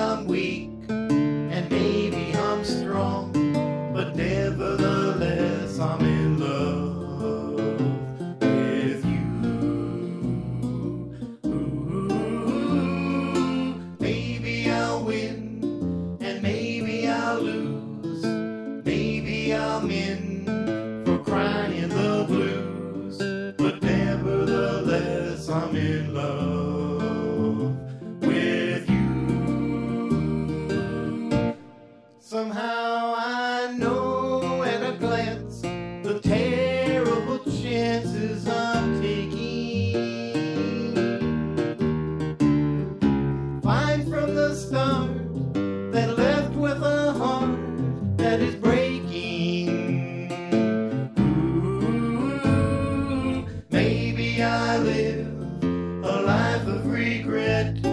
I'm weak, and maybe I'm strong, but nevertheless I'm in love with you. Ooh, maybe I'll win, and maybe I'll lose. Maybe I'm in for crying in the blues, but nevertheless I'm in love with you. Somehow I know at a glance the terrible chances I'm taking. Fine from the start that left with a heart that is breaking. Ooh, maybe I live a life of regret,